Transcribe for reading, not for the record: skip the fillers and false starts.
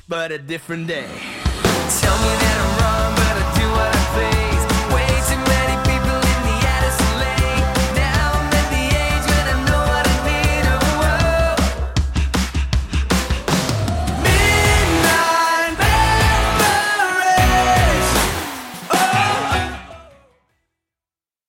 but a different day. Tell me that I'm wrong, but I do what I think.